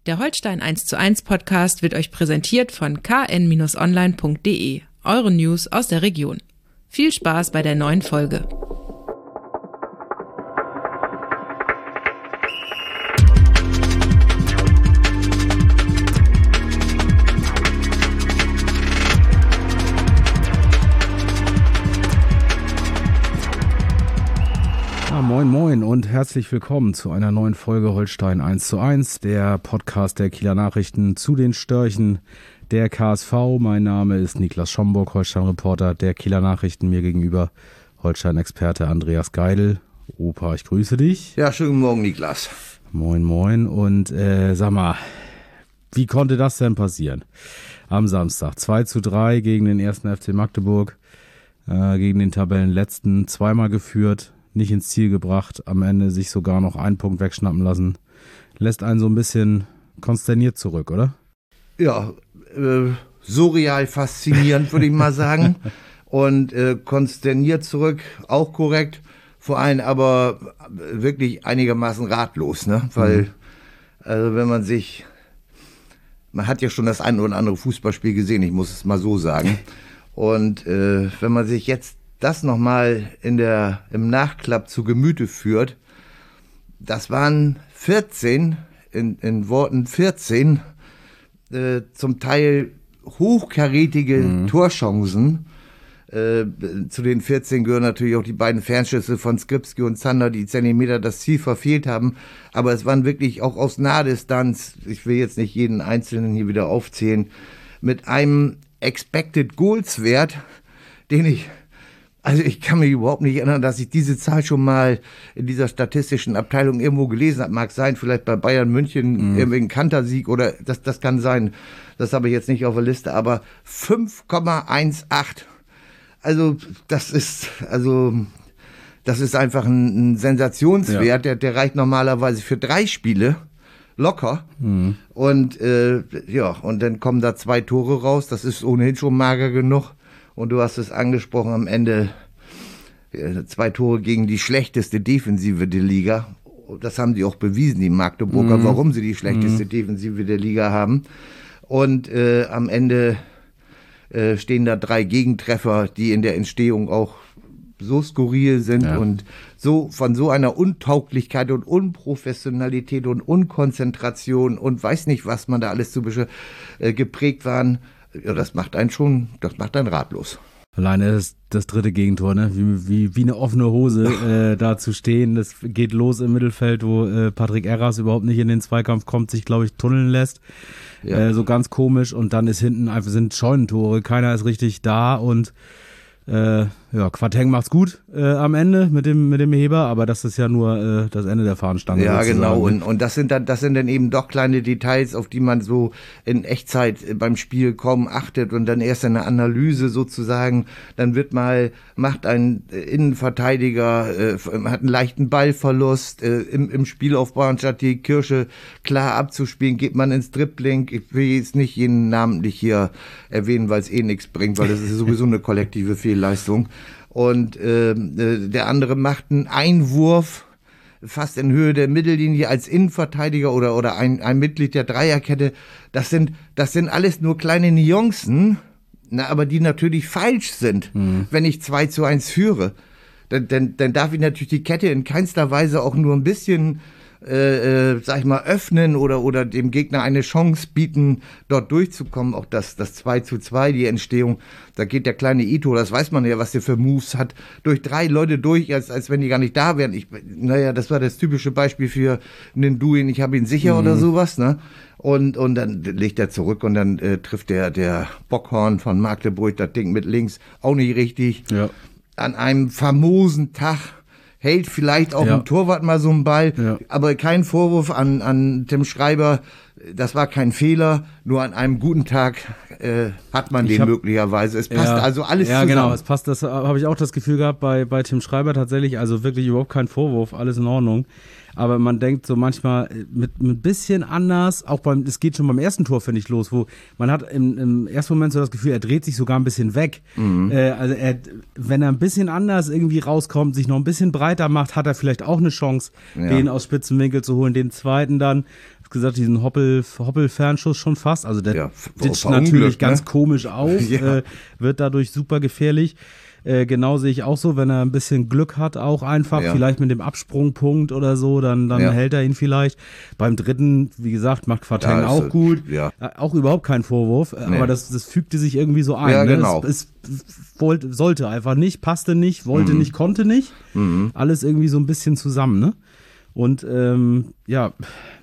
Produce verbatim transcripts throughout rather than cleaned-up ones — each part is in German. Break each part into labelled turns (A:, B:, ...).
A: Der Holstein eins zu eins Podcast wird euch präsentiert von k n online punkt d e, eure News aus der Region. Viel Spaß bei der neuen Folge.
B: Moin Moin und herzlich willkommen zu einer neuen Folge Holstein eins zu eins, der Podcast der Kieler Nachrichten zu den Störchen der K S V. Mein Name ist Niklas Schomburg, Holstein-Reporter der Kieler Nachrichten, mir gegenüber Holstein-Experte Andreas Geidel. Opa, ich grüße dich.
C: Ja, schönen Morgen, Niklas.
B: Moin Moin und äh, sag mal, wie konnte das denn passieren? Am Samstag zwei zu drei gegen den ersten F C Magdeburg, äh, gegen den Tabellenletzten, zweimal geführt, nicht ins Ziel gebracht, am Ende sich sogar noch einen Punkt wegschnappen lassen. Lässt einen so ein bisschen konsterniert zurück, oder?
C: Ja, äh, surreal faszinierend, würde ich mal sagen. Und äh, konsterniert zurück, auch korrekt. Vor allem aber wirklich einigermaßen ratlos, ne? Weil, mhm. also wenn man sich, man hat ja schon das ein oder andere Fußballspiel gesehen, ich muss es mal so sagen. Und äh, wenn man sich jetzt das nochmal in der, im Nachklapp zu Gemüte führt, das waren vierzehn, in, in Worten vierzehn, äh, zum Teil hochkarätige mhm. Torchancen. Äh, zu den vierzehn gehören natürlich auch die beiden Fernschüsse von Skripski und Zander, die Zentimeter das Ziel verfehlt haben. Aber es waren wirklich auch aus Nahdistanz, ich will jetzt nicht jeden Einzelnen hier wieder aufzählen, mit einem Expected Goals Wert, den ich Also ich kann mich überhaupt nicht erinnern, dass ich diese Zahl schon mal in dieser statistischen Abteilung irgendwo gelesen habe. Mag sein, vielleicht bei Bayern München, mhm. irgendein Kantersieg oder das, das kann sein. Das habe ich jetzt nicht auf der Liste, aber fünf Komma achtzehn. Also das ist, also das ist einfach ein, ein Sensationswert, ja. der, der reicht normalerweise für drei Spiele. Locker. Mhm. Und äh, ja, und dann kommen da zwei Tore raus. Das ist ohnehin schon mager genug. Und du hast es angesprochen, am Ende äh, zwei Tore gegen die schlechteste Defensive der Liga. Das haben sie auch bewiesen, die Magdeburger, mhm. warum sie die schlechteste mhm. Defensive der Liga haben. Und äh, am Ende äh, stehen da drei Gegentreffer, die in der Entstehung auch so skurril sind ja. und so von so einer Untauglichkeit und Unprofessionalität und Unkonzentration und weiß nicht, was man da alles zu besch- äh, geprägt waren. Ja, das macht einen schon, das macht einen ratlos.
B: Alleine das, das dritte Gegentor, ne? Wie, wie, wie eine offene Hose äh, da zu stehen. Das geht los im Mittelfeld, wo äh, Patrick Erras überhaupt nicht in den Zweikampf kommt, sich, glaube ich, tunneln lässt. Ja. Äh, so ganz komisch. Und dann ist hinten einfach sind Scheunentore. Keiner ist richtig da und Äh, ja, Quateng macht's gut äh, am Ende mit dem mit dem Heber, aber das ist ja nur äh, das Ende der Fahnenstange.
C: Ja, genau. Und, und das sind dann das sind dann eben doch kleine Details, auf die man so in Echtzeit beim Spiel kaum achtet und dann erst eine Analyse sozusagen. Dann wird mal macht ein Innenverteidiger äh, hat einen leichten Ballverlust äh, im im Spielaufbau, anstatt die Kirsche klar abzuspielen, geht man ins Dribbling. Ich will jetzt nicht jeden namentlich hier erwähnen, weil es eh nichts bringt, weil das ist sowieso eine kollektive Fehlleistung. Und äh, der andere macht einen Einwurf fast in Höhe der Mittellinie als Innenverteidiger oder oder ein, ein Mitglied der Dreierkette. Das sind das sind alles nur kleine Nuancen, na, aber die natürlich falsch sind, mhm. wenn ich zwei zu eins führe. Dann, dann, dann darf ich natürlich die Kette in keinster Weise auch nur ein bisschen Äh, äh, sag ich mal, öffnen oder oder dem Gegner eine Chance bieten, dort durchzukommen. Auch das, das zwei zu zwei, die Entstehung, da geht der kleine Ito, das weiß man ja, was der für Moves hat, durch drei Leute durch, als als wenn die gar nicht da wären. Ich, naja, das war das typische Beispiel für einen Duin, ich habe ihn sicher mhm. oder sowas, ne? Und und dann legt er zurück und dann äh, trifft der der Bockhorn von Magdeburg das Ding mit links auch nicht richtig. Ja. An einem famosen Tag hält vielleicht auch ja. ein Torwart mal so einen Ball, ja. aber kein Vorwurf an, an Tim Schreiber, das war kein Fehler, nur an einem guten Tag äh, hat man ich den hab, möglicherweise. Es passt ja, also alles ja, zusammen. Ja, genau,
B: es passt, das habe ich auch das Gefühl gehabt bei, bei Tim Schreiber tatsächlich, also wirklich überhaupt kein Vorwurf, alles in Ordnung. Aber man denkt so manchmal mit ein bisschen anders, auch beim, es geht schon beim ersten Tor, finde ich, los, wo man hat im, im ersten Moment so das Gefühl, er dreht sich sogar ein bisschen weg. Mhm. Äh, also er, wenn er ein bisschen anders irgendwie rauskommt, sich noch ein bisschen breiter macht, hat er vielleicht auch eine Chance, ja. den aus spitzen Winkel zu holen. Den zweiten dann gesagt, diesen Hoppel, Hoppel-Fernschuss schon fast. Also der
C: ja,
B: ditcht natürlich
C: ne?
B: ganz komisch auf,
C: ja.
B: äh, wird dadurch super gefährlich. Äh, genau sehe ich auch so, wenn er ein bisschen Glück hat, auch einfach, ja. vielleicht mit dem Absprungpunkt oder so, dann, dann ja. hält er ihn vielleicht. Beim dritten, wie gesagt, macht Quateng ja, auch gut.
C: Ja.
B: Äh, auch überhaupt kein Vorwurf, nee. aber das, das fügte sich irgendwie so ein.
C: Ja,
B: ne?
C: genau.
B: Es, es wollte, sollte einfach nicht, passte nicht, wollte mhm. nicht, konnte nicht. Mhm. Alles irgendwie so ein bisschen zusammen, ne? Und ähm, ja,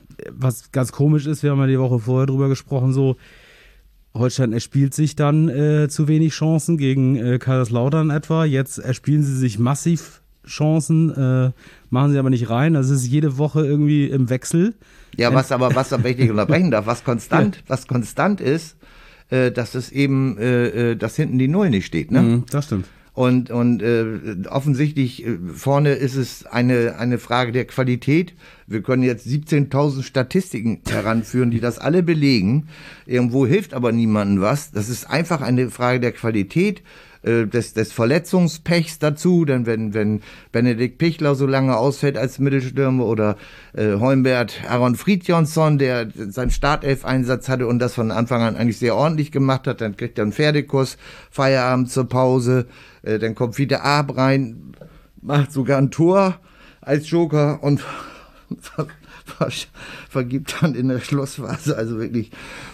B: was ganz komisch ist, wir haben ja die Woche vorher drüber gesprochen, so Holstein erspielt sich dann äh, zu wenig Chancen gegen äh, Kaiserslautern etwa. Jetzt erspielen sie sich massiv Chancen, äh, machen sie aber nicht rein. Das ist jede Woche irgendwie im Wechsel.
C: Ja, was aber, was aber, wenn ich nicht unterbrechen darf, was konstant, ja. was konstant ist, äh, dass es eben, äh, dass hinten die Null nicht steht, ne?
B: Mhm, das stimmt.
C: Und, und äh, offensichtlich äh, vorne ist es eine, eine Frage der Qualität. Wir können jetzt siebzehntausend Statistiken heranführen, die das alle belegen. Irgendwo hilft aber niemandem was. Das ist einfach eine Frage der Qualität, äh, des, des Verletzungspechs dazu. Denn wenn, wenn Benedikt Pichler so lange ausfällt als Mittelstürmer oder äh, Heumbert Aaron Fridjonsson, der seinen Startelf-Einsatz hatte und das von Anfang an eigentlich sehr ordentlich gemacht hat, dann kriegt er einen Pferdekuss, Feierabend zur Pause. Dann kommt wieder Ab rein, macht sogar ein Tor als Joker und ver, ver, vergibt dann in der Schlussphase also wirklich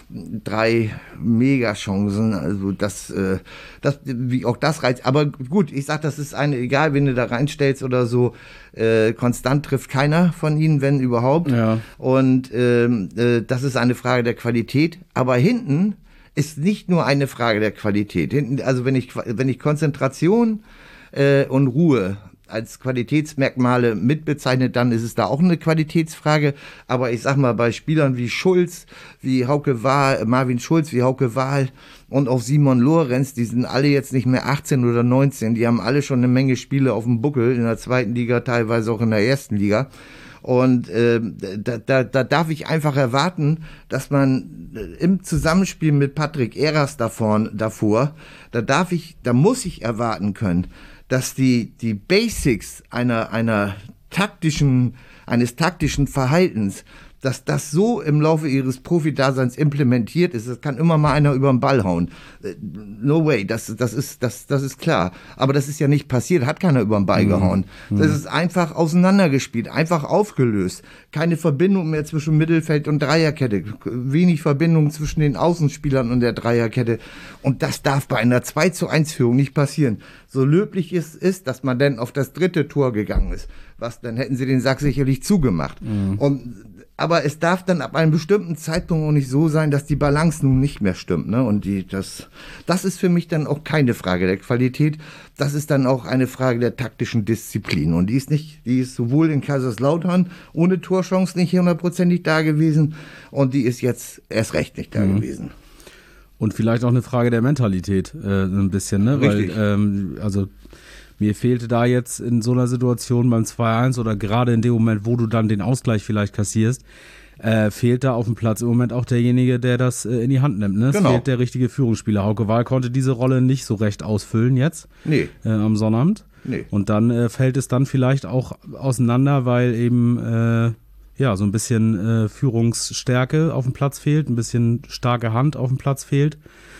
C: drei Mega-Chancen. Also das, das, wie auch das reizt. Aber gut, ich sag, das ist eine, egal, wen du da reinstellst oder so, äh, konstant trifft keiner von ihnen, wenn überhaupt. Ja. Und ähm, äh, das ist eine Frage der Qualität. Aber hinten ist nicht nur eine Frage der Qualität. Also wenn ich, wenn ich Konzentration äh, und Ruhe als Qualitätsmerkmale mitbezeichnet, dann ist es da auch eine Qualitätsfrage. Aber ich sag mal, bei Spielern wie Schulz, wie Hauke Wahl, Marvin Schulz, wie Hauke Wahl und auch Simon Lorenz, die sind alle jetzt nicht mehr achtzehn oder neunzehn. Die haben alle schon eine Menge Spiele auf dem Buckel in der zweiten Liga, teilweise auch in der ersten Liga. Und äh, da, da, da darf ich einfach erwarten, dass man im Zusammenspiel mit Patrick Eras davor, davor, da darf ich, da muss ich erwarten können, dass die die Basics einer einer taktischen eines taktischen Verhaltens, dass das so im Laufe ihres Profidaseins implementiert ist. Das kann immer mal einer über den Ball hauen. No way, das, das, ist, das, das ist klar. Aber das ist ja nicht passiert, hat keiner über den Ball mhm. gehauen. Das ist einfach auseinandergespielt, einfach aufgelöst. Keine Verbindung mehr zwischen Mittelfeld und Dreierkette. Wenig Verbindung zwischen den Außenspielern und der Dreierkette. Und das darf bei einer zwei zu eins Führung nicht passieren. So löblich es ist, dass man dann auf das dritte Tor gegangen ist. Was, dann hätten sie den Sack sicherlich zugemacht. Mhm. Und aber es darf dann ab einem bestimmten Zeitpunkt auch nicht so sein, dass die Balance nun nicht mehr stimmt, ne? Und die, das, das ist für mich dann auch keine Frage der Qualität. Das ist dann auch eine Frage der taktischen Disziplin. Und die ist nicht, die ist sowohl in Kaiserslautern ohne Torchance nicht hundertprozentig da gewesen. Und die ist jetzt erst recht nicht da mhm. gewesen.
B: Und vielleicht auch eine Frage der Mentalität, äh, ein bisschen, ne?
C: Richtig.
B: Weil, ähm, also, mir fehlte da jetzt in so einer Situation beim zwei eins oder gerade in dem Moment, wo du dann den Ausgleich vielleicht kassierst, äh, fehlt da auf dem Platz im Moment auch derjenige, der das äh, in die Hand nimmt. Ne? Es
C: genau.
B: fehlt der richtige Führungsspieler. Hauke Wahl konnte diese Rolle nicht so recht ausfüllen jetzt
C: nee.
B: äh, am Sonnabend.
C: Nee.
B: Und dann äh, fällt es dann vielleicht auch auseinander, weil eben äh, ja so ein bisschen äh, Führungsstärke auf dem Platz fehlt, ein bisschen starke Hand auf dem Platz fehlt.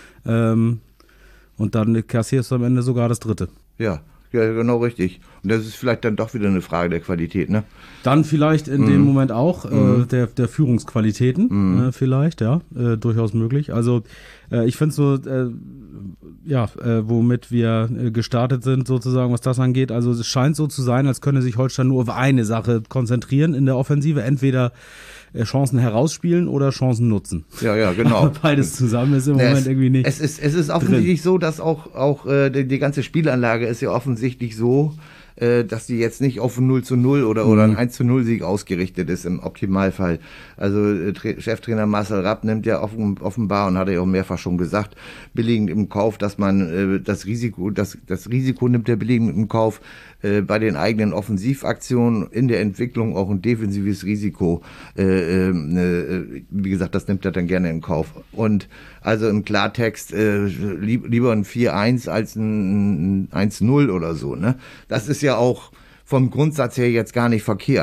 B: Ähm, und dann kassierst du am Ende sogar das Dritte.
C: Ja. Ja, genau richtig. Und das ist vielleicht dann doch wieder eine Frage der Qualität, ne?
B: Dann vielleicht in mm. dem Moment auch
C: mm.
B: äh, der, der Führungsqualitäten, mm. äh, vielleicht, ja, äh, durchaus möglich. Also äh, ich finde so, äh, ja, äh, womit wir äh, gestartet sind sozusagen, was das angeht, also es scheint so zu sein, als könne sich Holstein nur auf eine Sache konzentrieren in der Offensive, entweder Chancen herausspielen oder Chancen nutzen.
C: Ja, ja, genau.
B: Aber beides zusammen ist im
C: ja,
B: Moment
C: es,
B: irgendwie nicht.
C: Es ist, es ist offensichtlich drin. So, dass auch, auch äh, die, die ganze Spielanlage ist ja offensichtlich so, äh, dass die jetzt nicht auf ein null zu null oder, mhm. oder ein eins zu null Sieg ausgerichtet ist im Optimalfall. Also äh, Tra- Cheftrainer Marcel Rapp nimmt ja offen, offenbar, und hat er ja auch mehrfach schon gesagt, billigend im Kauf, dass man äh, das Risiko, das, das Risiko nimmt er billigend im Kauf, äh, bei den eigenen Offensivaktionen in der Entwicklung auch ein defensives Risiko. Äh, äh, wie gesagt, das nimmt er dann gerne in Kauf. Und also im Klartext äh, lieb, lieber ein vier eins als ein, ein eins null oder so. Ne? Das ist ja auch vom Grundsatz her jetzt gar nicht verkehrt.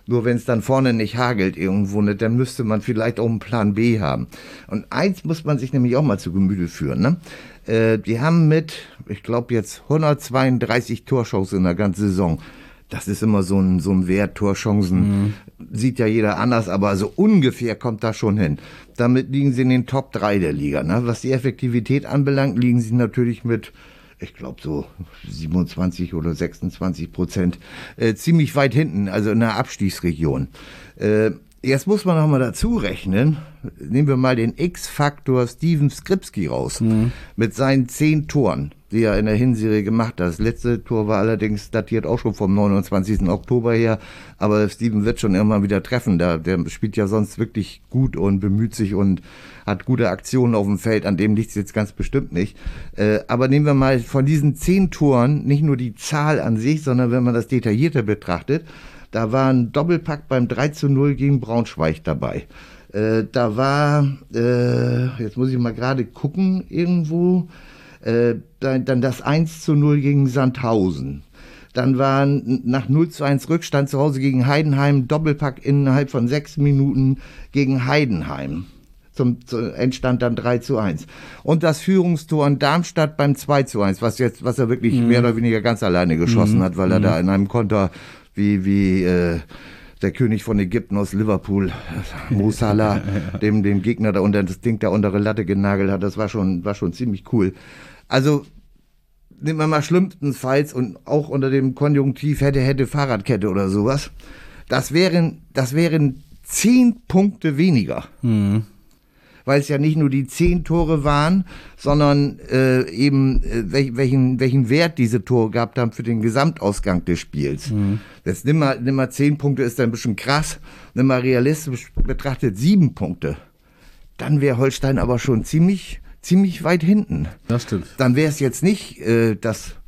C: Nur wenn es dann vorne nicht hagelt irgendwo, ne, dann müsste man vielleicht auch einen Plan B haben. Und eins muss man sich nämlich auch mal zu Gemüte führen. Ne? Äh, die haben mit, ich glaube jetzt hundertzweiunddreißig Torchancen in der ganzen Saison. Das ist immer so ein, so ein Wert, Torchancen. Mhm. Sieht ja jeder anders, aber so ungefähr kommt das schon hin. Damit liegen sie in den Top drei der Liga. Ne? Was die Effektivität anbelangt, liegen sie natürlich mit, ich glaube so siebenundzwanzig oder sechsundzwanzig Prozent, äh, ziemlich weit hinten, also in der Abstiegsregion. Äh, jetzt muss man noch mal dazu rechnen, nehmen wir mal den X-Faktor Steven Skripski raus, mhm. mit seinen zehn Toren, die er in der Hinserie gemacht hat. Das letzte Tor war allerdings datiert auch schon vom neunundzwanzigsten Oktober her, aber Steven wird schon irgendwann wieder treffen. Der, der spielt ja sonst wirklich gut und bemüht sich und hat gute Aktionen auf dem Feld, an dem liegt es jetzt ganz bestimmt nicht. Äh, aber nehmen wir mal von diesen zehn Toren nicht nur die Zahl an sich, sondern wenn man das detaillierter betrachtet, da war ein Doppelpack beim drei zu null gegen Braunschweig dabei. Äh, da war, äh, jetzt muss ich mal gerade gucken, irgendwo, äh, dann, dann das eins zu null gegen Sandhausen. Dann war nach null zu eins Rückstand zu Hause gegen Heidenheim, Doppelpack innerhalb von sechs Minuten gegen Heidenheim. Zum, zum entstand dann drei zu eins. Und das Führungstor in Darmstadt beim zwei zu eins, was jetzt, was er wirklich mhm. mehr oder weniger ganz alleine geschossen mhm. hat, weil er mhm. da in einem Konter wie, wie, äh, der König von Ägypten aus Liverpool, Mo Salah, dem, dem Gegner da unter, das Ding da unter die Latte genagelt hat. Das war schon, war schon ziemlich cool. Also, nehmen wir mal schlimmstenfalls und auch unter dem Konjunktiv hätte, hätte Fahrradkette oder sowas. Das wären, das wären zehn Punkte weniger. Mhm. Weil es ja nicht nur die zehn Tore waren, sondern äh, eben äh, welch, welchen, welchen Wert diese Tore gehabt haben für den Gesamtausgang des Spiels. Mhm. Jetzt nimm mal, nimm mal zehn Punkte, ist dann ein bisschen krass. Nimm mal realistisch betrachtet sieben Punkte. Dann wäre Holstein aber schon ziemlich, ziemlich weit hinten.
B: Das stimmt.
C: Dann wäre es jetzt nicht äh, das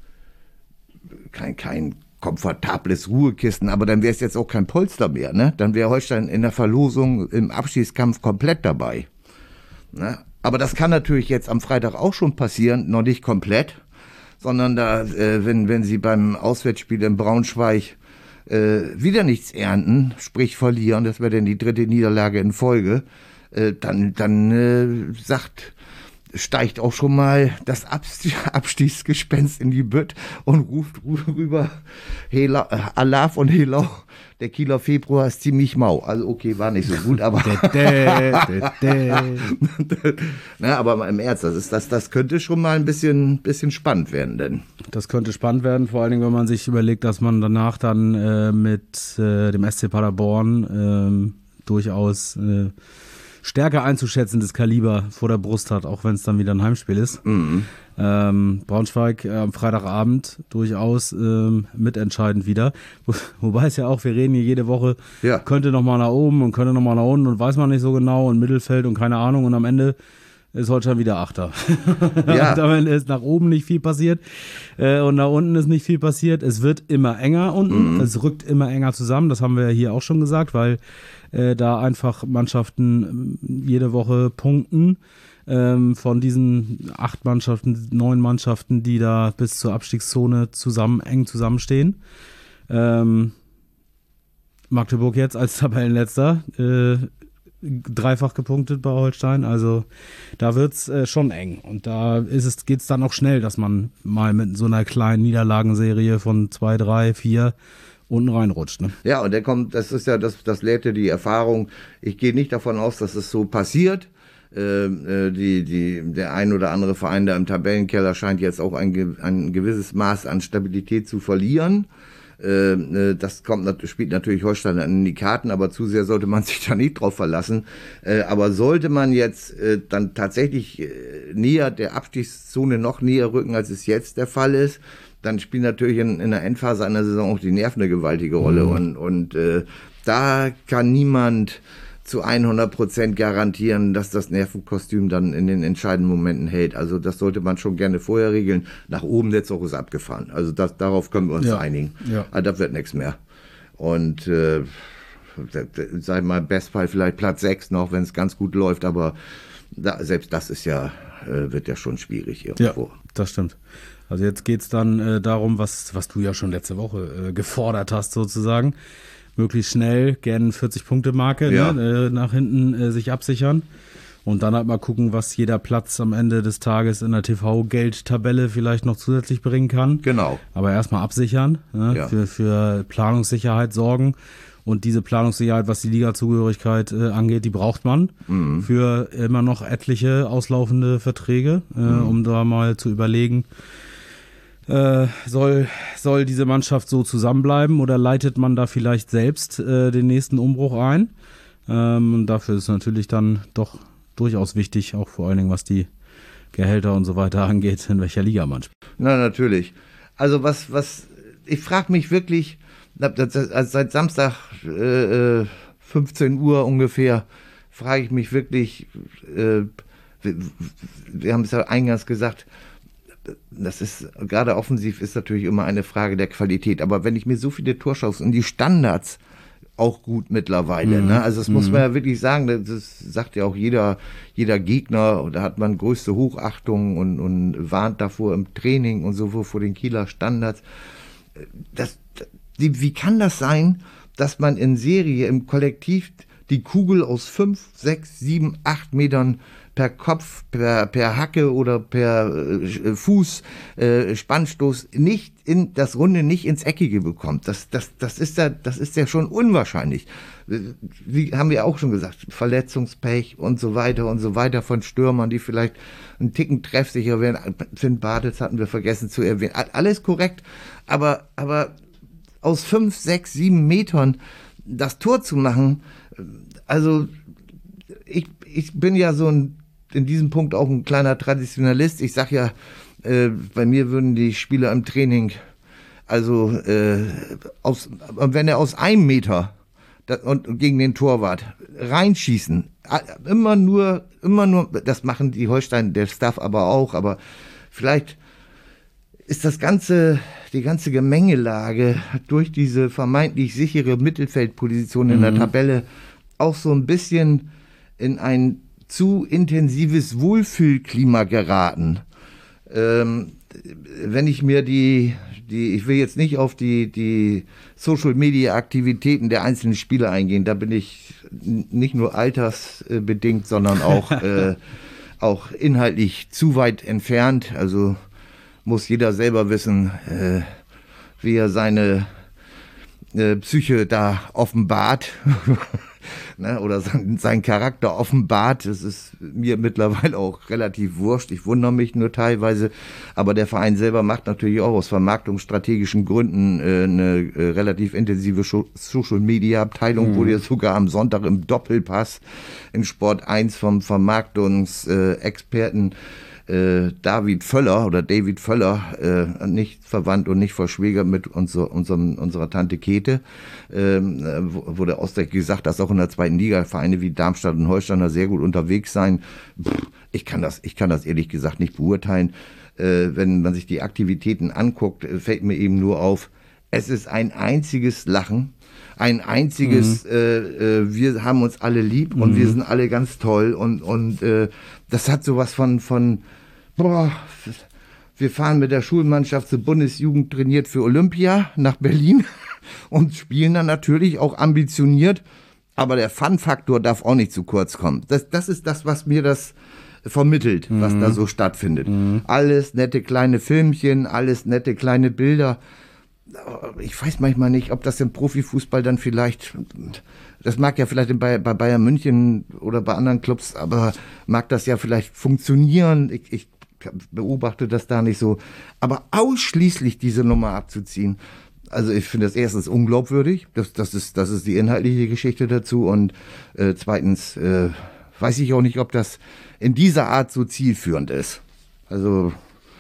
C: kein, kein komfortables Ruhekissen, aber dann wäre es jetzt auch kein Polster mehr. Ne? Dann wäre Holstein in der Verlosung im Abschießkampf komplett dabei. Ne? Aber das kann natürlich jetzt am Freitag auch schon passieren, noch nicht komplett, sondern da, äh, wenn, wenn sie beim Auswärtsspiel in Braunschweig äh, wieder nichts ernten, sprich verlieren, das wäre dann die dritte Niederlage in Folge, äh, dann, dann äh, sagt, steigt auch schon mal das Abstiegsgespenst in die Bütt und ruft, ruft rüber, Hela, äh, Alaf und Helau. Der Kieler Februar ist ziemlich mau. Also okay, war nicht so gut, aber Na, aber mal im Ernst, das ist das, das könnte schon mal ein bisschen, bisschen spannend werden, denn.
B: Das könnte spannend werden, vor allen Dingen, wenn man sich überlegt, dass man danach dann äh, mit äh, dem S C Paderborn äh, durchaus äh, stärker einzuschätzendes Kaliber vor der Brust hat, auch wenn es dann wieder ein Heimspiel ist. Mhm. Ähm, Braunschweig äh, am Freitagabend durchaus ähm, mitentscheidend wieder. Wo, wobei es ja auch, wir reden hier jede Woche, ja. könnte nochmal nach oben und könnte nochmal nach unten und weiß man nicht so genau und Mittelfeld und keine Ahnung und am Ende ist Holstein wieder Achter. Ja. Und am Ende ist nach oben nicht viel passiert äh, und nach unten ist nicht viel passiert. Es wird immer enger unten, mhm. es rückt immer enger zusammen, das haben wir ja hier auch schon gesagt, weil äh, da einfach Mannschaften jede Woche punkten. Ähm, von diesen acht Mannschaften, neun Mannschaften, die da bis zur Abstiegszone zusammen, eng zusammenstehen. Ähm, Magdeburg jetzt als Tabellenletzter, äh, dreifach gepunktet bei Holstein, also da wird's äh, schon eng und da ist es, geht's dann auch schnell, dass man mal mit so einer kleinen Niederlagenserie von zwei, drei, vier unten reinrutscht. Ne?
C: Ja, und der kommt, das ist ja, das, das lehrte die Erfahrung. Ich gehe nicht davon aus, dass es so passiert. Äh, die, die, der ein oder andere Verein da im Tabellenkeller scheint jetzt auch ein, ein gewisses Maß an Stabilität zu verlieren. Äh, das kommt, spielt natürlich Holstein in die Karten, aber zu sehr sollte man sich da nicht drauf verlassen. Äh, aber sollte man jetzt äh, dann tatsächlich äh, näher der Abstiegszone noch näher rücken, als es jetzt der Fall ist, dann spielt natürlich in, in der Endphase einer Saison auch die Nerven eine gewaltige Rolle. Mhm. Und, und äh, da kann niemand zu hundert Prozent garantieren, dass das Nervenkostüm dann in den entscheidenden Momenten hält. Also das sollte man schon gerne vorher regeln. Nach oben der Zug ist abgefahren. Also das, darauf können wir uns ja. einigen. Ja. Aber das wird nichts mehr. Und äh, sag mal, Bestfall vielleicht Platz sechs noch, wenn es ganz gut läuft. Aber da, selbst das ist ja, äh, wird ja schon schwierig irgendwo.
B: Ja, das stimmt. Also jetzt geht's dann äh, darum, was, was du ja schon letzte Woche äh, gefordert hast sozusagen. möglichst schnell, gerne vierzig-Punkte-Marke,
C: ja.
B: ne, nach hinten äh, sich absichern. Und dann halt mal gucken, was jeder Platz am Ende des Tages in der T V-Geldtabelle vielleicht noch zusätzlich bringen kann.
C: Genau.
B: Aber erstmal absichern, ne,
C: ja.
B: für, für Planungssicherheit sorgen. Und diese Planungssicherheit, was die Ligazugehörigkeit äh, angeht, die braucht man mhm. für immer noch etliche auslaufende Verträge, äh, mhm. um da mal zu überlegen, äh, soll, soll diese Mannschaft so zusammenbleiben oder leitet man da vielleicht selbst äh, den nächsten Umbruch ein? Ähm, und dafür ist natürlich dann doch durchaus wichtig, auch vor allen Dingen, was die Gehälter und so weiter angeht, in welcher Liga man spielt.
C: Na, natürlich. Also was, was, ich frage mich wirklich, also seit Samstag äh, fünfzehn Uhr ungefähr, frage ich mich wirklich, äh, wir, wir haben es ja eingangs gesagt, das ist, gerade offensiv ist natürlich immer eine Frage der Qualität, aber wenn ich mir so viele Torschancen und die Standards auch gut mittlerweile, mhm. ne? Also das mhm. muss man ja wirklich sagen, das sagt ja auch jeder, jeder Gegner, da hat man größte Hochachtung und, und warnt davor im Training und so vor den Kieler Standards. Das, wie kann das sein, dass man in Serie, im Kollektiv die Kugel aus fünf, sechs, sieben, acht Metern per Kopf, per, per Hacke oder per äh, Fuß, äh, Spannstoß nicht in das Runde, nicht ins Eckige bekommt? Das, das, das ist ja, das ist ja schon unwahrscheinlich. Wie haben wir auch schon gesagt, Verletzungspech und so weiter und so weiter von Stürmern, die vielleicht einen Ticken treffsicher wären. Finn Bartels hatten wir vergessen zu erwähnen. Alles korrekt, aber, aber aus fünf, sechs, sieben Metern das Tor zu machen, also ich, ich bin ja so ein, in diesem Punkt auch ein kleiner Traditionalist. Ich sag ja, äh, bei mir würden die Spieler im Training, also äh, aus, wenn er aus einem Meter das, und gegen den Torwart reinschießen, immer nur, immer nur, das machen die Holstein, der Staff aber auch, aber vielleicht ist das ganze, die ganze Gemengelage durch diese vermeintlich sichere Mittelfeldposition in mhm. der Tabelle auch so ein bisschen in ein zu intensives Wohlfühlklima geraten. Ähm, wenn ich mir die, die, ich will jetzt nicht auf die, die Social-Media-Aktivitäten der einzelnen Spieler eingehen, da bin ich nicht nur altersbedingt, sondern auch, äh, auch inhaltlich zu weit entfernt. Also muss jeder selber wissen, äh, wie er seine äh, Psyche da offenbart ne, oder sein, sein Charakter offenbart. Das ist mir mittlerweile auch relativ wurscht. Ich wundere mich nur teilweise, aber der Verein selber macht natürlich auch aus vermarktungsstrategischen Gründen äh, eine äh, relativ intensive Social-Media-Abteilung, mhm. wurde ja sogar am Sonntag im Doppelpass in Sport eins vom Vermarktungsexperten Äh, David Völler oder David Völler, äh, nicht verwandt und nicht verschwägert mit unser, unserem, unserer Tante Käthe, äh, wurde ausdrücklich gesagt, dass auch in der zweiten Liga Vereine wie Darmstadt und Holstein da sehr gut unterwegs sein. Pff, ich kann das, ich kann das ehrlich gesagt nicht beurteilen. Äh, wenn man sich die Aktivitäten anguckt, fällt mir eben nur auf, es ist ein einziges Lachen. Ein einziges, mhm. äh, äh, wir haben uns alle lieb und mhm. wir sind alle ganz toll und, und äh, das hat sowas von, von boah, wir fahren mit der Schulmannschaft zur Bundesjugend trainiert für Olympia nach Berlin und spielen dann natürlich auch ambitioniert, aber der Fun-Faktor darf auch nicht zu kurz kommen. Das, das ist das, was mir das vermittelt, mhm. was da so stattfindet. Mhm. Alles nette kleine Filmchen, alles nette kleine Bilder. Ich weiß manchmal nicht, ob das im Profifußball dann vielleicht, das mag ja vielleicht bei, bei Bayern München oder bei anderen Clubs, aber mag das ja vielleicht funktionieren. Ich, ich beobachte das da nicht so. Aber ausschließlich diese Nummer abzuziehen, also ich finde das erstens unglaubwürdig, das, das, ist, das ist die inhaltliche Geschichte dazu und äh, zweitens äh, weiß ich auch nicht, ob das in dieser Art so zielführend ist. Also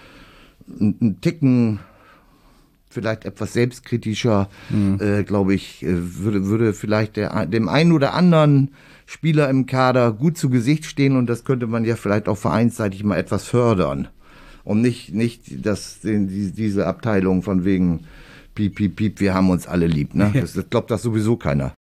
C: ein, ein Ticken vielleicht etwas selbstkritischer, mhm. äh, glaube ich, würde, würde vielleicht der, dem einen oder anderen Spieler im Kader gut zu Gesicht stehen und das könnte man ja vielleicht auch vereinsseitig mal etwas fördern. Und nicht, nicht das, die, diese Abteilung von wegen piep, piep, piep, wir haben uns alle lieb. Ne? Das, das glaubt das sowieso keiner.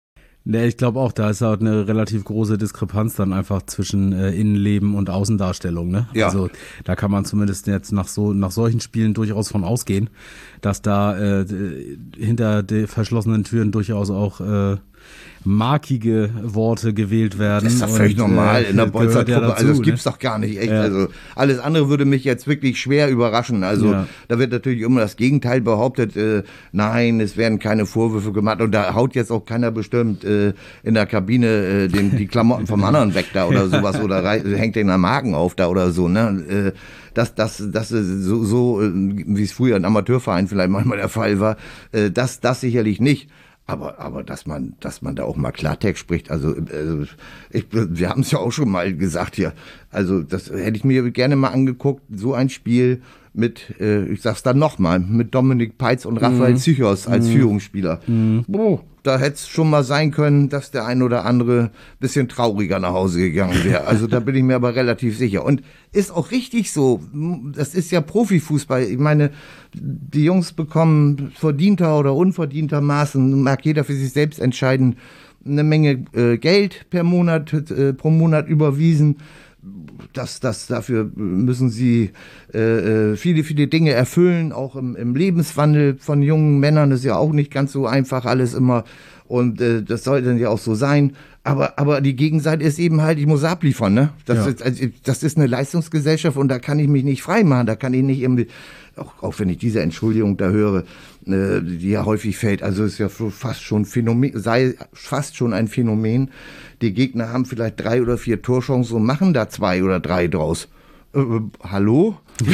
B: Ne, ich glaube auch, da ist halt eine relativ große Diskrepanz dann einfach zwischen äh, Innenleben und Außendarstellung. Ne?
C: Ja.
B: Also da kann man zumindest jetzt nach so nach solchen Spielen durchaus von ausgehen, dass da äh, hinter den verschlossenen Türen durchaus auch äh, markige Worte gewählt werden.
C: Das ist doch völlig
B: und,
C: normal
B: äh,
C: in der Bolzer
B: gehört ja
C: Truppe.
B: dazu,
C: Also das gibt's
B: ne?
C: doch gar nicht, echt.
B: Ja.
C: Also alles andere würde mich jetzt wirklich schwer überraschen. Also
B: Ja.
C: da wird natürlich immer das Gegenteil behauptet. Äh, nein, es werden keine Vorwürfe gemacht und da haut jetzt auch keiner bestimmt äh, in der Kabine äh, den, die Klamotten vom anderen weg da oder sowas oder rei- hängt den am Haken auf da oder so. Ne? Äh, das, das, das ist so, so äh, wie es früher in Amateurvereinen vielleicht manchmal der Fall war. Äh, das, das sicherlich nicht. Aber, aber dass man, dass man da auch mal Klartext spricht, also, also ich, wir haben es ja auch schon mal gesagt hier, also das hätte ich mir gerne mal angeguckt, so ein Spiel mit, äh, ich sag's dann nochmal, mit Dominik Peitz und Raphael
B: Mhm.
C: Zichos als
B: Mhm.
C: Führungsspieler.
B: Mhm.
C: Boah, da hätte es schon mal sein können, dass der ein oder andere bisschen trauriger nach Hause gegangen wäre. Also da bin ich mir aber relativ sicher. Und ist auch richtig so. Das ist ja Profifußball. Ich meine, die Jungs bekommen verdienter oder unverdientermaßen, mag jeder für sich selbst entscheiden, eine Menge äh, Geld per Monat, äh, pro Monat überwiesen. Das, das, dafür müssen sie äh, viele, viele Dinge erfüllen, auch im, im Lebenswandel von jungen Männern ist ja auch nicht ganz so einfach alles immer und äh, das soll dann ja auch so sein, aber, aber die Gegenseite ist eben halt, ich muss abliefern, ne? Das,
B: Ja.
C: ist, also, das ist eine Leistungsgesellschaft und da kann ich mich nicht frei machen, da kann ich nicht irgendwie, auch, auch wenn ich diese Entschuldigung da höre, äh, die ja häufig fällt, also ist ja fast schon Phänomen, sei fast schon ein Phänomen. Die Gegner haben vielleicht drei oder vier Torchancen und machen da zwei oder drei draus. Äh, äh, hallo?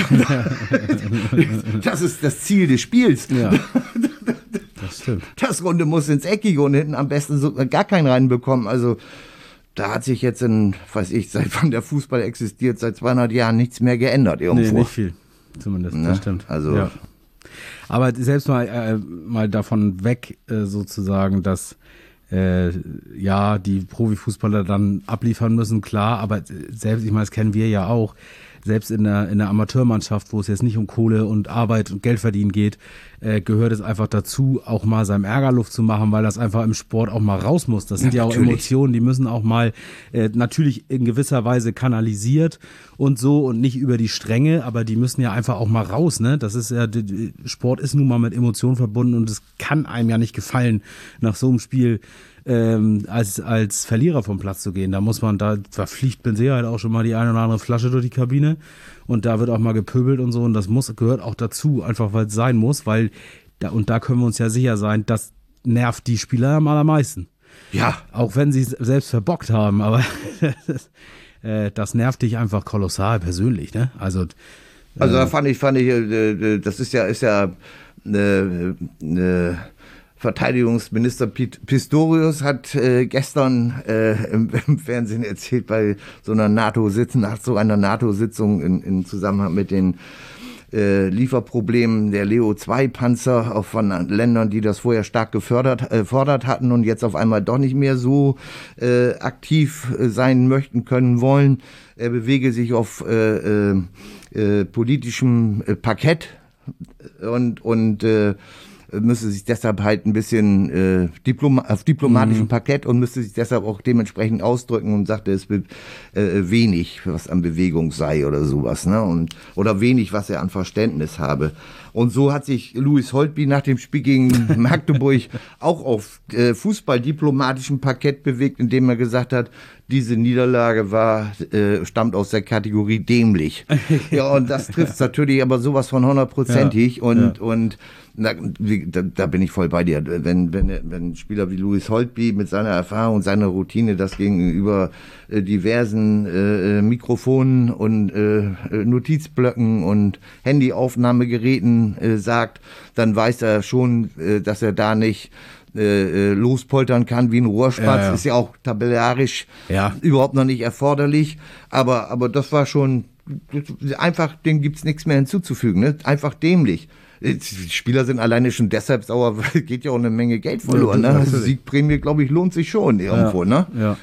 C: Das ist das Ziel des Spiels.
B: Ja. Das stimmt.
C: Das Runde muss ins Eckige und hinten am besten so, gar keinen reinbekommen. Also da hat sich jetzt in, weiß ich, seit wann der Fußball existiert, seit zweihundert Jahren nichts mehr geändert irgendwo.
B: Nee, nicht viel. Zumindest,
C: Ne?
B: das stimmt.
C: Also
B: ja. Aber selbst mal, äh, mal davon weg äh, sozusagen, dass äh, ja, die Profifußballer dann abliefern müssen, klar, aber selbst, ich meine, das kennen wir ja auch, selbst in der, in der Amateurmannschaft, wo es jetzt nicht um Kohle und Arbeit und Geld verdienen geht, äh, gehört es einfach dazu, auch mal seinem Ärger Luft zu machen, weil das einfach im Sport auch mal raus muss. Das sind ja, ja auch natürlich Emotionen, die müssen auch mal äh, natürlich in gewisser Weise kanalisiert und so und nicht über die Stränge, aber die müssen ja einfach auch mal raus, ne? Das ist ja, die, Sport ist nun mal mit Emotionen verbunden und es kann einem ja nicht gefallen, nach so einem Spiel Ähm, als, als Verlierer vom Platz zu gehen. Da muss man, da, da fliegt mit Sicherheit auch schon mal die eine oder andere Flasche durch die Kabine und da wird auch mal gepöbelt und so und das muss, gehört auch dazu, einfach weil es sein muss, weil da, und da können wir uns ja sicher sein, das nervt die Spieler am allermeisten.
C: Ja.
B: Auch wenn sie es selbst verbockt haben, aber das, äh, das nervt dich einfach kolossal persönlich, ne? Also, äh,
C: also da fand ich, fand ich, äh, das ist ja, ist ja eine, eine Verteidigungsminister Pistorius hat äh, gestern äh, im, im Fernsehen erzählt, bei so einer NATO-Sitzung, nach so einer NATO-Sitzung in, in Zusammenhang mit den äh, Lieferproblemen der Leo zwei Panzer auch von Ländern, die das vorher stark gefördert äh, fordert hatten und jetzt auf einmal doch nicht mehr so äh, aktiv äh, sein möchten, können, wollen. Er bewege sich auf äh, äh, äh, politischem äh, Parkett und, und äh, müsste sich deshalb halt ein bisschen äh, Diploma- auf diplomatischem mhm. Parkett und müsste sich deshalb auch dementsprechend ausdrücken und sagte, es wird äh, wenig, was an Bewegung sei oder sowas, ne? Und, oder wenig, was er an Verständnis habe. Und so hat sich Louis Holtby nach dem Spiel gegen Magdeburg auch auf äh, fußballdiplomatischem Parkett bewegt, indem er gesagt hat, diese Niederlage war, äh, stammt aus der Kategorie dämlich. Ja, und das trifft natürlich aber sowas von hundertprozentig. Ja, und, ja. und na, wie, da, da bin ich voll bei dir. Wenn, wenn, wenn ein Spieler wie Louis Holtby mit seiner Erfahrung und seiner Routine das gegenüber äh, diversen äh, Mikrofonen und äh, Notizblöcken und Handyaufnahmegeräten äh, sagt, dann weiß er schon, äh, dass er da nicht Äh, lospoltern kann wie ein Rohrspatz, ja, ja. Ist ja auch tabellarisch ja. überhaupt noch nicht erforderlich, aber, aber das war schon einfach, dem gibt's nichts mehr hinzuzufügen, ne? Einfach dämlich. Die Spieler sind alleine schon deshalb sauer, weil geht ja auch eine Menge Geld verloren, ja, ne? Also Siegprämie, glaube ich, lohnt sich schon irgendwo, ja. ne?
B: Ja.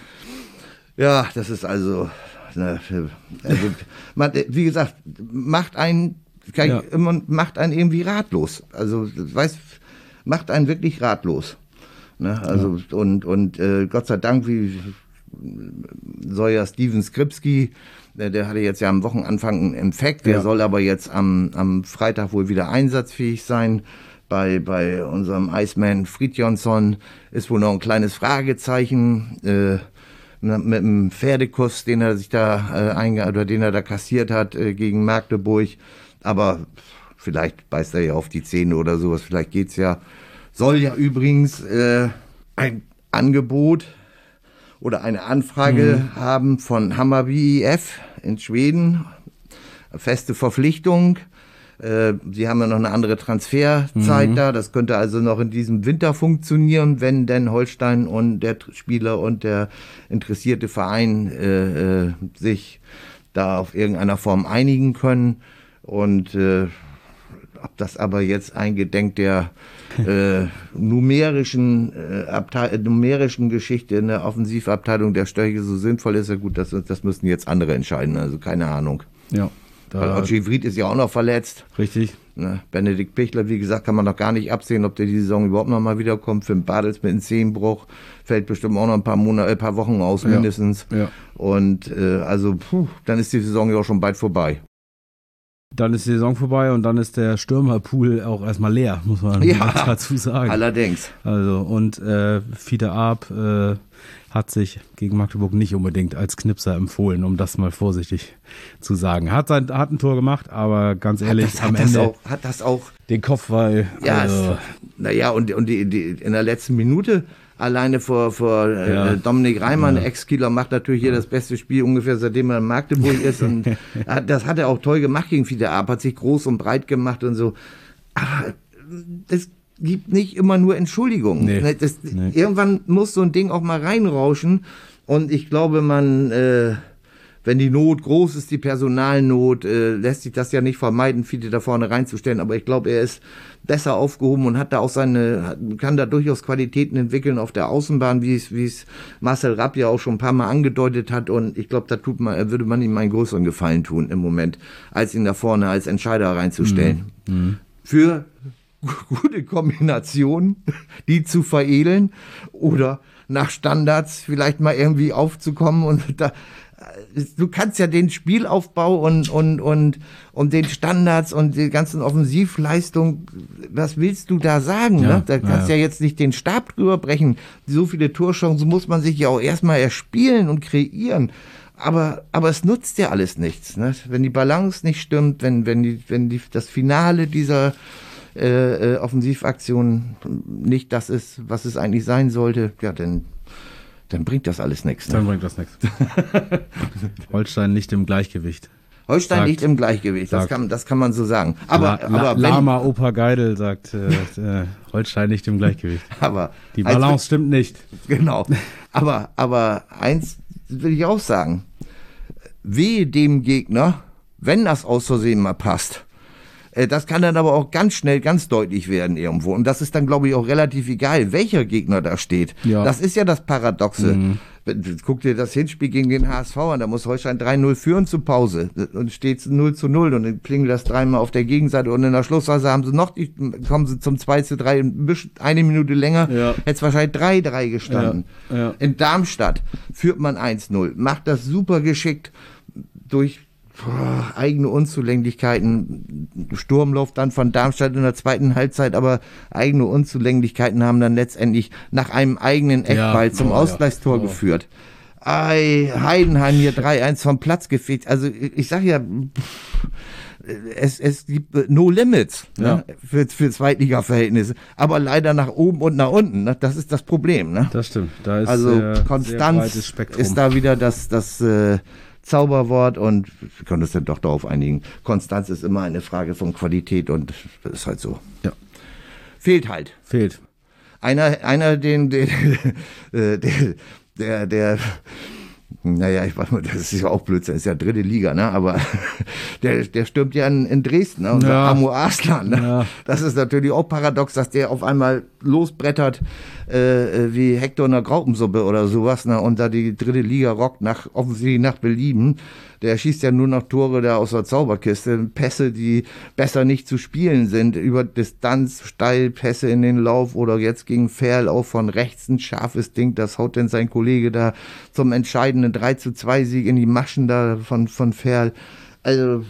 C: Ja, das ist also, ne, also man, wie gesagt, macht einen, kann ja. ich, macht einen irgendwie ratlos. Also, weiß, macht einen wirklich ratlos. Ne? Also ja. und, und äh, Gott sei Dank, wie soll ja Steven Skripski, der, der hatte jetzt ja am Wochenanfang einen Infekt, der ja. soll aber jetzt am, am Freitag wohl wieder einsatzfähig sein. Bei, bei unserem Iceman Fridjonsson ist wohl noch ein kleines Fragezeichen äh, mit dem Pferdekuss, den er sich da äh, einge- oder den er da kassiert hat äh, gegen Magdeburg. Aber vielleicht beißt er ja auf die Zähne oder sowas, vielleicht geht's ja. Soll ja übrigens äh, ein Angebot oder eine Anfrage mhm. haben von Hammarby I F in Schweden. Feste Verpflichtung. Äh, sie haben ja noch eine andere Transferzeit mhm. da. Das könnte also noch in diesem Winter funktionieren, wenn denn Holstein und der Spieler und der interessierte Verein äh, äh, sich da auf irgendeiner Form einigen können. Und äh, ob das aber jetzt eingedenk der äh, numerischen, äh, Abteil- numerischen Geschichte in der Offensivabteilung der Störche so sinnvoll ist, ja gut, das, das müssen jetzt andere entscheiden, also keine Ahnung.
B: Ja.
C: Weil Otschi Vried ist ja auch noch verletzt.
B: Richtig.
C: Ne, Benedikt Pichler, wie gesagt, kann man noch gar nicht absehen, ob der die Saison überhaupt noch mal wiederkommt. Für den Bartels mit einem Zehenbruch fällt bestimmt auch noch ein paar Monate, ein paar Wochen aus, mindestens.
B: Ja. Ja.
C: Und äh, also, puh, dann ist die Saison ja auch schon bald vorbei.
B: Dann ist die Saison vorbei und dann ist der Stürmerpool auch erstmal leer, muss man
C: ja,
B: dazu sagen.
C: Allerdings.
B: Also, und äh, Fiete Arp äh, hat sich gegen Magdeburg nicht unbedingt als Knipser empfohlen, um das mal vorsichtig zu sagen. Hat, sein, hat ein Tor gemacht, aber ganz ehrlich,
C: hat das,
B: am
C: hat
B: Ende
C: das auch, hat das auch
B: den Kopfball.
C: Ja,
B: also,
C: naja, und, und die, die, in der letzten Minute alleine vor, vor ja. äh, Dominik Reimann, ja. Ex-Kieler, macht natürlich hier ja. das beste Spiel ungefähr, seitdem er in Magdeburg ist. Und das hat er auch toll gemacht gegen Fiete Arp, hat sich groß und breit gemacht und so. Aber es gibt nicht immer nur Entschuldigungen.
B: Nee.
C: Das,
B: nee.
C: Irgendwann muss so ein Ding auch mal reinrauschen. Und ich glaube, man, äh, wenn die Not groß ist, die Personalnot, äh, lässt sich das ja nicht vermeiden, Fiete da vorne reinzustellen. Aber ich glaube, er ist besser aufgehoben und hat da auch seine, kann da durchaus Qualitäten entwickeln auf der Außenbahn, wie es, wie es Marcel Rapp ja auch schon ein paar Mal angedeutet hat. Und ich glaube, da tut man, würde man ihm einen größeren Gefallen tun im Moment, als ihn da vorne als Entscheider reinzustellen.
B: Mhm.
C: Für gute Kombinationen, die zu veredeln oder nach Standards vielleicht mal irgendwie aufzukommen und da, du kannst ja den Spielaufbau und, und, und, und den Standards und die ganzen Offensivleistungen, was willst du da sagen?
B: Ja,
C: ne? Da kannst du ja. ja jetzt nicht den Stab drüber brechen. So viele Torchancen muss man sich ja auch erstmal erspielen und kreieren. Aber, aber es nutzt ja alles nichts. Ne? Wenn die Balance nicht stimmt, wenn, wenn, die, wenn die, das Finale dieser äh, Offensivaktion nicht das ist, was es eigentlich sein sollte, ja, dann Dann bringt das alles nichts. Ne?
B: Dann bringt das nichts. Holstein nicht im Gleichgewicht.
C: Holstein
B: sagt,
C: nicht im Gleichgewicht, das kann, das kann man so sagen. Aber,
B: La,
C: aber
B: La, Lama Opa Geidel sagt, äh, Holstein nicht im Gleichgewicht.
C: Aber
B: die Balance
C: als,
B: stimmt nicht.
C: Genau. Aber, aber eins will ich auch sagen. Wehe dem Gegner, wenn das aus Versehen mal passt. Das kann dann aber auch ganz schnell ganz deutlich werden irgendwo. Und das ist dann, glaube ich, auch relativ egal, welcher Gegner da steht.
B: Ja.
C: Das ist ja das Paradoxe.
B: Mhm.
C: Guck dir das Hinspiel gegen den H S V an, da muss Holstein drei null führen zur Pause. Und steht null zu null und dann klingelt das dreimal auf der Gegenseite. Und in der Schlussphase haben sie noch, die, kommen sie zum zwei zu drei, eine Minute länger,
B: ja.
C: hätte es wahrscheinlich drei drei gestanden.
B: Ja. Ja.
C: In Darmstadt führt man eins null, macht das super geschickt durch Boah, eigene Unzulänglichkeiten, Sturmlauf dann von Darmstadt in der zweiten Halbzeit, aber eigene Unzulänglichkeiten haben dann letztendlich nach einem eigenen Eckball
B: ja,
C: zum
B: oh,
C: Ausgleichstor
B: ja. oh.
C: geführt. Ei, Heidenheim hier drei eins vom Platz gefegt. Also ich sag ja, es, es gibt no limits
B: ja.
C: ne, für, für Zweitliga-Verhältnisse, aber leider nach oben und nach unten. Ne, das ist das Problem. Ne?
B: Das stimmt. Da ist
C: also
B: sehr,
C: Konstanz
B: sehr Spektrum.
C: ist da wieder das, das äh, Zauberwort und wir können uns dann doch darauf einigen. Konstanz ist immer eine Frage von Qualität und das ist halt so.
B: Ja.
C: Fehlt halt.
B: Fehlt.
C: Einer, einer den, den, der, der, der Naja, ich weiß mal, das ist ja auch Blödsinn, das ist ja dritte Liga, ne? Aber der, der stürmt ja in, in Dresden, ne? Unser
B: Ja.
C: Amo Arslan, ne?
B: Ja.
C: Das ist natürlich auch paradox, dass der auf einmal losbrettert äh, wie Hector in der Graupensuppe oder sowas, ne? Und da die dritte Liga rockt, nach, offensichtlich nach Belieben. Der schießt ja nur noch Tore da aus der Zauberkiste. Pässe, die besser nicht zu spielen sind. Über Distanz, Steilpässe in den Lauf oder jetzt gegen Ferl auch von rechts ein scharfes Ding. Das haut denn sein Kollege da zum entscheidenden drei zu zwei Sieg in die Maschen da von, von Ferl. Also,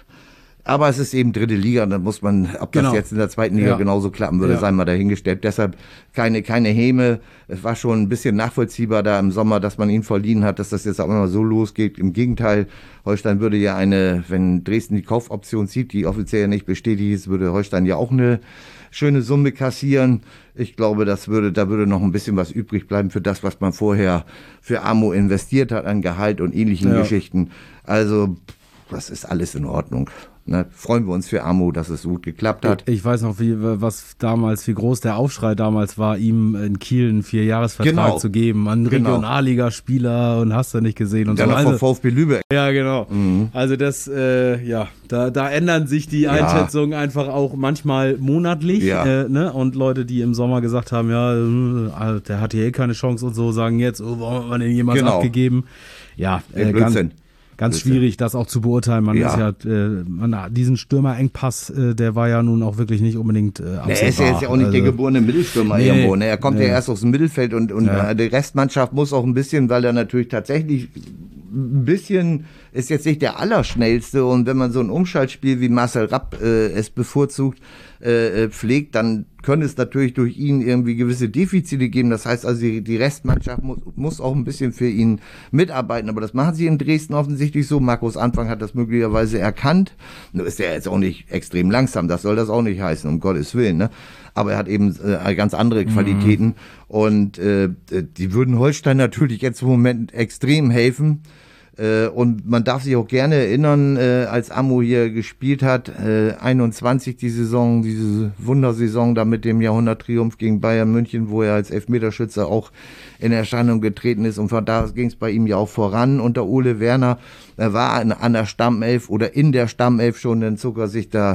C: aber es ist eben dritte Liga, und dann muss man, ob das
B: Genau.
C: jetzt in der zweiten Liga
B: Ja.
C: genauso klappen würde,
B: Ja.
C: sei mal dahingestellt. Deshalb keine, keine Häme. Es war schon ein bisschen nachvollziehbar da im Sommer, dass man ihn verliehen hat, dass das jetzt auch immer so losgeht. Im Gegenteil, Holstein würde ja eine, wenn Dresden die Kaufoption zieht, die offiziell ja nicht bestätigt ist, würde Holstein ja auch eine schöne Summe kassieren. Ich glaube, das würde, da würde noch ein bisschen was übrig bleiben für das, was man vorher für Amo investiert hat an Gehalt und ähnlichen
B: Ja.
C: Geschichten. Also, das ist alles in Ordnung. Ne, freuen wir uns für Amo, dass es so gut geklappt hat.
B: Ich weiß noch, wie, was damals, wie groß der Aufschrei damals war, ihm in Kiel einen Vierjahresvertrag
C: Genau.
B: zu geben, an
C: Genau.
B: Regionalligaspieler und hast du nicht gesehen und
C: Dann
B: so.
C: noch vom
B: Also,
C: VfB Lübeck.
B: ja, genau. Also das, äh, ja, da, da ändern sich die Einschätzungen einfach auch manchmal monatlich.
C: Ja.
B: Äh, ne? Und Leute, die im Sommer gesagt haben, ja, äh, der hat hier eh keine Chance und so, sagen jetzt, oh, warum hat man den jemals
C: Genau.
B: abgegeben? Ja,
C: Ey,
B: äh, ganz,
C: Blödsinn.
B: ganz
C: Blödsinn.
B: schwierig, das auch zu beurteilen. Man
C: Ja.
B: ist ja, äh, man, diesen Stürmerengpass, äh, der war ja nun auch wirklich nicht unbedingt äh, absehbar.
C: Nee, er ist ja jetzt ja auch nicht
B: Also,
C: der geborene Mittelstürmer
B: Nee,
C: irgendwo. Ne? Er kommt
B: nee.
C: ja erst aus dem Mittelfeld und, und
B: Ja.
C: äh, die Restmannschaft muss auch ein bisschen, weil er natürlich tatsächlich ein bisschen ist jetzt nicht der Allerschnellste, und wenn man so ein Umschaltspiel wie Marcel Rapp äh, es bevorzugt äh, pflegt, dann können es natürlich durch ihn irgendwie gewisse Defizite geben. Das heißt also, die, die Restmannschaft muss, muss auch ein bisschen für ihn mitarbeiten. Aber das machen sie in Dresden offensichtlich so. Markus Anfang hat das möglicherweise erkannt. Nur ist er jetzt auch nicht extrem langsam. Das soll das auch nicht heißen, um Gottes Willen. Ne? Aber er hat eben äh, ganz andere Qualitäten. Mhm. Und äh, die würden Holstein natürlich jetzt im Moment extrem helfen. Äh, und man darf sich auch gerne erinnern, äh, als Amo hier gespielt hat, äh, einundzwanzig die Saison, diese Wundersaison da mit dem Jahrhunderttriumph gegen Bayern München, wo er als Elfmeterschütze auch in Erscheinung getreten ist, und von da ging es bei ihm ja auch voran unter Ole Werner. Er war an, an der Stammelf oder in der Stammelf schon, dann zog er sich da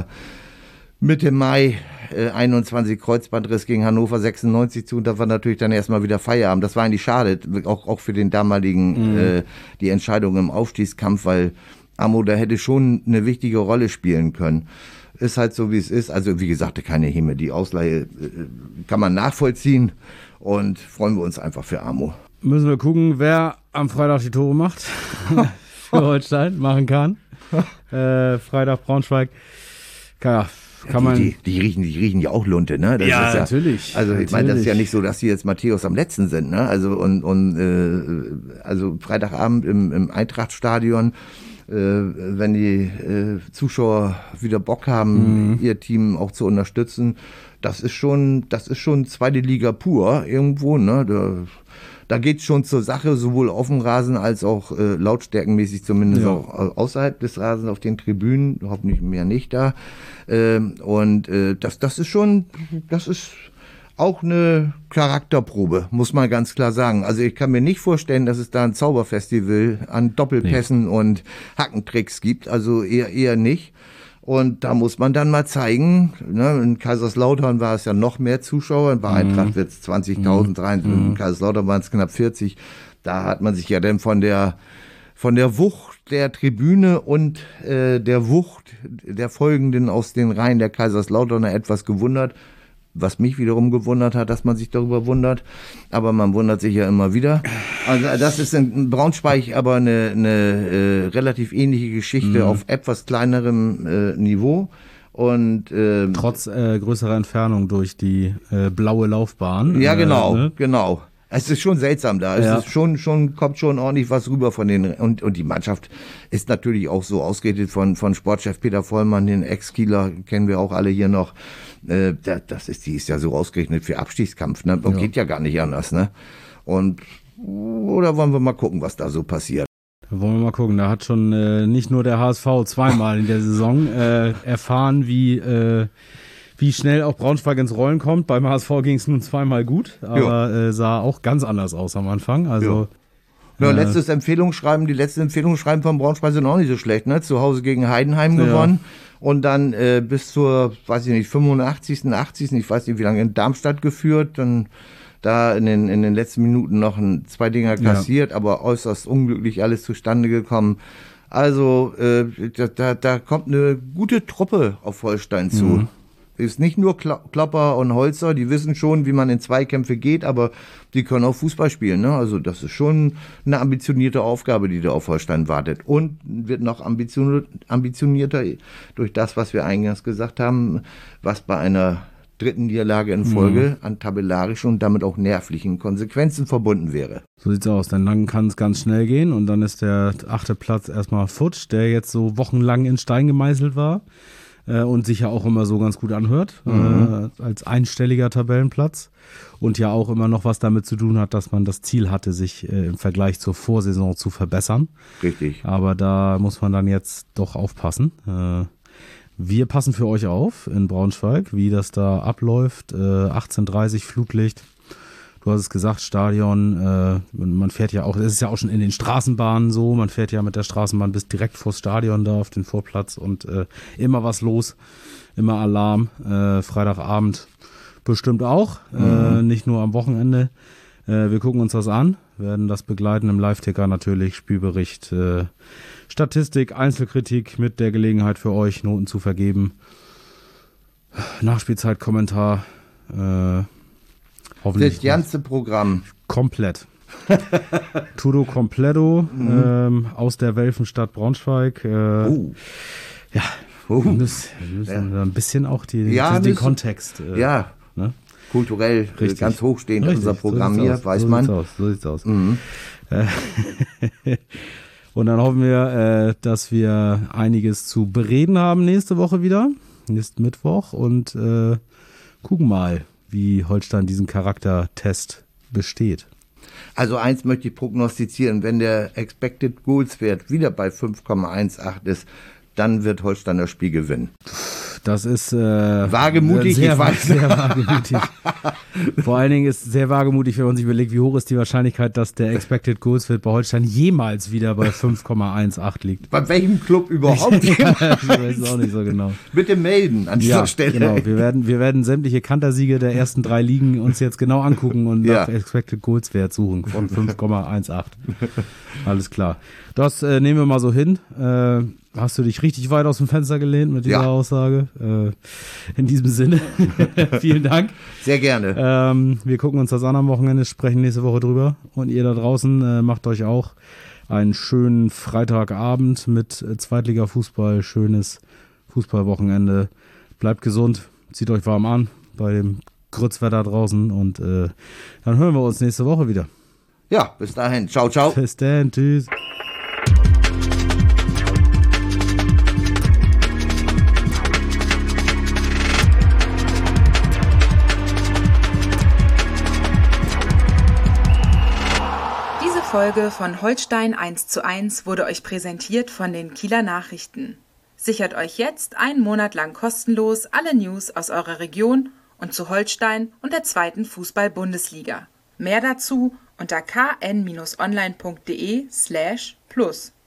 C: Mitte Mai äh, einundzwanzig Kreuzbandriss gegen Hannover sechsundneunzig zu, und da war natürlich dann erstmal wieder Feierabend. Das war eigentlich schade, auch, auch für den damaligen, mhm. äh, die Entscheidung im Aufstiegskampf, weil Amo da hätte schon eine wichtige Rolle spielen können. Ist halt so, wie es ist. Also wie gesagt, keine Häme. Die Ausleihe äh, kann man nachvollziehen, und freuen wir uns einfach für Amo.
B: Müssen wir gucken, wer am Freitag die Tore macht für Holstein, machen kann. äh, Freitag Braunschweig. Ja, kann man.
C: Die, die, die, riechen, die riechen ja auch Lunte, ne? Das
B: Ja,
C: ist ja
B: natürlich,
C: Also ich meine, das ist ja
B: natürlich.
C: nicht so, dass die jetzt Matthäus am letzten sind, ne? Also und, und äh, also Freitagabend im, im Eintrachtstadion, äh, wenn die äh, Zuschauer wieder Bock haben, mhm. ihr Team auch zu unterstützen, das ist schon, das ist schon zweite Liga pur irgendwo, ne? Da, Da geht's schon zur Sache, sowohl auf dem Rasen als auch äh, lautstärkenmäßig, zumindest
B: Ja.
C: auch außerhalb des Rasens auf den Tribünen, hoffentlich mehr nicht da. Ähm, und äh, das, das ist schon, das ist auch eine Charakterprobe, muss man ganz klar sagen. Also ich kann mir nicht vorstellen, dass es da ein Zauberfestival an Doppelpässen nee. und Hackentricks gibt, also eher eher nicht. Und da muss man dann mal zeigen, ne, in Kaiserslautern war es ja noch mehr Zuschauer, bei Eintracht wird es zwanzigtausend, mhm. in Kaiserslautern waren es knapp vierzig. Da hat man sich ja dann von der, von der Wucht der Tribüne und äh, der Wucht der Folgenden aus den Reihen der Kaiserslauterner etwas gewundert. Was mich wiederum gewundert hat, dass man sich darüber wundert. Aber man wundert sich ja immer wieder. Also das ist in Braunschweig aber eine, eine äh, relativ ähnliche Geschichte mhm. auf etwas kleinerem äh, Niveau. Und äh,
B: trotz äh, größerer Entfernung durch die äh, blaue Laufbahn.
C: Ja, genau,
B: äh, ne?
C: genau. Es ist schon seltsam da. Es
B: Ja.
C: ist schon, schon, kommt schon ordentlich was rüber von den, und, und die Mannschaft ist natürlich auch so ausgerichtet von, von Sportchef Peter Vollmann, den Ex-Kieler, kennen wir auch alle hier noch. Äh, das ist, die ist ja so ausgerechnet für Abstiegskampf, ne? Und
B: Ja.
C: geht ja gar nicht anders, ne? Und, oder wollen wir mal gucken, was da so passiert?
B: Da wollen wir mal gucken. Da hat schon äh, nicht nur der H S V zweimal in der Saison äh, erfahren, wie, äh, wie schnell auch Braunschweig ins Rollen kommt. Beim H S V ging es nun zweimal gut, aber äh, sah auch ganz anders aus am Anfang. Also
C: Ja,
B: Äh,
C: letztes Empfehlungsschreiben, die letzten Empfehlungsschreiben von Braunschweig sind auch nicht so schlecht, ne? Zu Hause gegen Heidenheim
B: Ja.
C: gewonnen und dann äh, bis zur, weiß ich nicht, fünfundachtzigsten, achtzigsten ich weiß nicht wie lange, in Darmstadt geführt, dann da in den, in den letzten Minuten noch ein, zwei Dinger kassiert, ja. aber äußerst unglücklich alles zustande gekommen. Also äh, da, da, da kommt eine gute Truppe auf Holstein zu. Mhm. Ist nicht nur Klopper und Holzer, die wissen schon, wie man in Zweikämpfe geht, aber die können auch Fußball spielen. Ne? Also das ist schon eine ambitionierte Aufgabe, die da auf Holstein wartet. Und wird noch ambitionierter durch das, was wir eingangs gesagt haben, was bei einer dritten Niederlage in Folge mhm. an tabellarischen und damit auch nervlichen Konsequenzen verbunden wäre.
B: So sieht's aus. Dann kann es ganz schnell gehen und dann ist der achte Platz erstmal futsch, der jetzt so wochenlang in Stein gemeißelt war. Und sich ja auch immer so ganz gut anhört, mhm. äh, als einstelliger Tabellenplatz und ja auch immer noch was damit zu tun hat, dass man das Ziel hatte, sich äh, im Vergleich zur Vorsaison zu verbessern.
C: Richtig.
B: Aber da muss man dann jetzt doch aufpassen. Äh, wir passen für euch auf in Braunschweig, wie das da abläuft. Äh, achtzehn Uhr dreißig Flutlicht. Du hast es gesagt, Stadion, äh, man fährt ja auch, es ist ja auch schon in den Straßenbahnen so, man fährt ja mit der Straßenbahn bis direkt vors Stadion da auf den Vorplatz und äh, immer was los, immer Alarm, äh, Freitagabend bestimmt auch, mhm. äh, nicht nur am Wochenende. Äh, wir gucken uns das an, werden das begleiten im Live-Ticker natürlich, Spielbericht, äh, Statistik, Einzelkritik mit der Gelegenheit für euch, Noten zu vergeben, Nachspielzeit, Kommentar, äh, hoffentlich
C: das ganze Programm.
B: Komplett. Tudo completo mhm. ähm, aus der Welfenstadt Braunschweig. Äh,
C: oh.
B: Ja,
C: oh.
B: wir müssen, wir müssen ja. ein bisschen auch die,
C: ja,
B: den Kontext. Äh,
C: ja,
B: ne?
C: Kulturell
B: Richtig.
C: ganz hochstehend
B: Richtig.
C: unser Programm
B: so
C: hier,
B: aus.
C: weiß
B: so
C: man.
B: Sieht's aus. So sieht's aus.
C: Mhm.
B: Und dann hoffen wir, äh, dass wir einiges zu bereden haben nächste Woche wieder. Nächsten Mittwoch und äh, gucken mal, wie Holstein diesen Charaktertest besteht.
C: Also eins möchte ich prognostizieren, wenn der Expected Goals Wert wieder bei fünf Komma achtzehn ist, dann wird Holstein das Spiel gewinnen.
B: Das ist äh,
C: wagemutig,
B: sehr,
C: ich weiß.
B: Sehr wagemutig. Vor allen Dingen ist es sehr wagemutig, wenn man sich überlegt, wie hoch ist die Wahrscheinlichkeit, dass der Expected Goals Wert bei Holstein jemals wieder bei fünf Komma achtzehn liegt.
C: Bei welchem Club überhaupt?
B: Ich weiß es auch nicht so genau.
C: Bitte melden an dieser
B: ja,
C: Stelle.
B: Genau, wir werden, wir werden sämtliche Kantersiege der ersten drei Ligen uns jetzt genau angucken und
C: ja.
B: nach Expected Goals Wert suchen von fünf Komma achtzehn. Alles klar. Das äh, nehmen wir mal so hin. Äh, Hast du dich richtig weit aus dem Fenster gelehnt mit dieser
C: ja.
B: Aussage? Äh, in diesem Sinne, vielen Dank.
C: Sehr gerne.
B: Ähm, wir gucken uns das an am Wochenende, sprechen nächste Woche drüber. Und ihr da draußen äh, macht euch auch einen schönen Freitagabend mit äh, Zweitliga-Fußball, schönes Fußballwochenende. Bleibt gesund, zieht euch warm an bei dem Grützwetter draußen und äh, dann hören wir uns nächste Woche wieder.
C: Ja, bis dahin. Ciao, ciao.
B: Bis dann, tschüss.
A: Folge von Holstein eins zu eins wurde euch präsentiert von den Kieler Nachrichten. Sichert euch jetzt einen Monat lang kostenlos alle News aus eurer Region und zu Holstein und der zweiten Fußball-Bundesliga. Mehr dazu unter k n Bindestrich online punkt de slash plus.